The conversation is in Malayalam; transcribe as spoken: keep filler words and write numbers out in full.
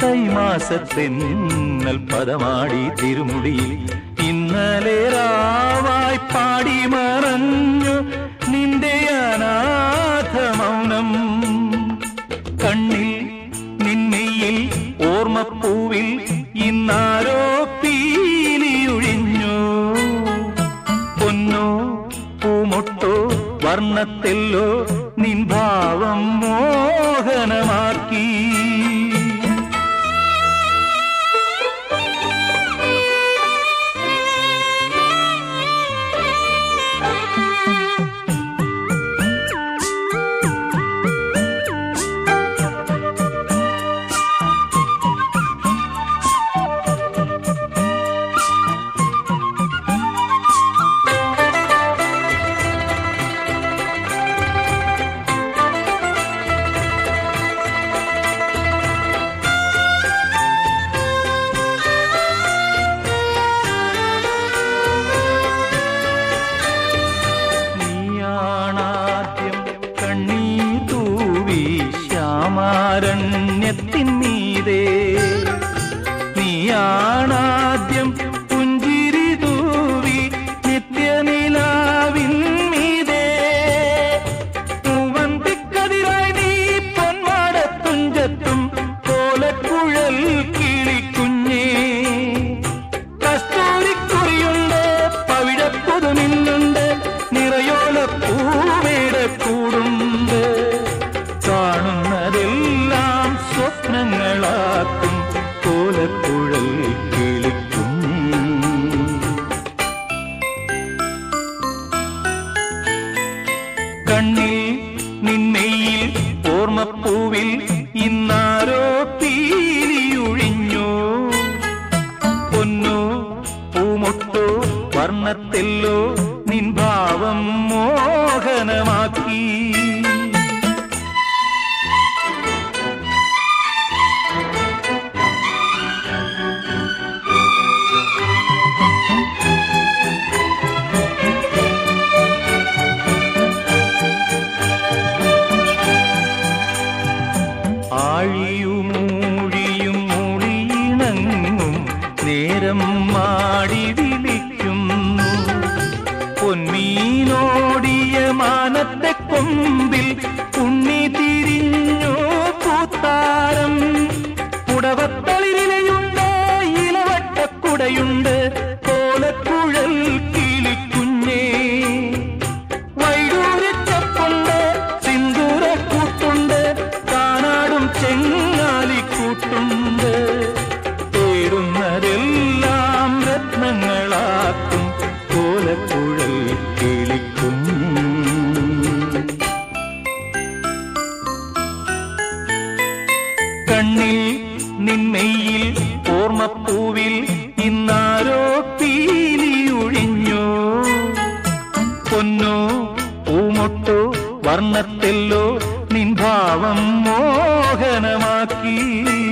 കൈമാസത്തെന്നൽ പദമാടി തിരുമുടിയിൽ ഇന്നലെ രാവായി പാടി മറഞ്ഞു നിന്റെ അനാഥ മൗനം. കണ്ണിൽ നിന്നെയിൽ ഓർമ്മപ്പൂവിൽ ഇന്നാരോ പീലിയൊഴിഞ്ഞു. പൊന്നോ പൂമൊട്ടോ വർണ്ണത്തെല്ലോ നിൻ ഭാവം മോഹനമാക്കി. ാരണ്യത്തിന്മീതേ നീയാണാദ്യം പുഞ്ചിരി തൂവി നിത്യനിലാവിൻ മീതേ. പൂവന്തിക്കതിരായി നീ പൊന്മാടത്തുഞ്ചത്തും കോലക്കുഴൽ കിളിക്കുഞ്ഞേ. കസ്തൂരിക്കുറിയുണ്ട് പവിഴപ്പുതുമിന്നുണ്ട് നിറയോല പൂവേട കൂടുണ്ട്. കാണുന്നതെല്ലാം സ്വപ്നങ്ങളാക്കും കോലക്കുഴൽ കിളിക്കും. കണ്ണിൽ നിന്നെയിൽ ഓർമ്മപ്പൂവിൽ ഇന്നാരോ പീലിയൊഴിഞ്ഞു. പൊന്നോ പൂമൊട്ടോ വർണ്ണത്തെല്ലോ നിൻ ഭാവം മോഹനമാക്കി. ആഴിയുമൂഴിയും മൂളിയിണങ്ങും നേരം മാടി വിളിക്കുന്നു. പൊന്മീനോടിയ മാനത്തെ കൊമ്പിൽ ഉണ്ണി തിരിഞ്ഞു പൂത്താരം. പുടവത്തളിരിലയുണ്ട് ഇലവട്ടക്കുടയുണ്ട് കോലക്കുഴൽ കിളിക്കുഞ്ഞേ. വൈഡൂര്യച്ചപ്പുണ്ട് സിന്ദൂരക്കൂട്ടുണ്ട് ചെങ്ങാലിക്കൂട്ടുണ്ട്. തേടുന്നതെല്ലാം രത്നങ്ങളാക്കും കോലക്കുഴൽ കിളിക്കും. കണ്ണിൽ നിന്നെയിൽ ഓർമ്മപ്പൂവിൽ ഇന്നാരോ പീലിയൊഴിഞ്ഞു. പൊന്നോ പൂമൊട്ടോ വർണ്ണത്തെല്ലോ നിൻ ഭാവം മോഹനമാക്കി.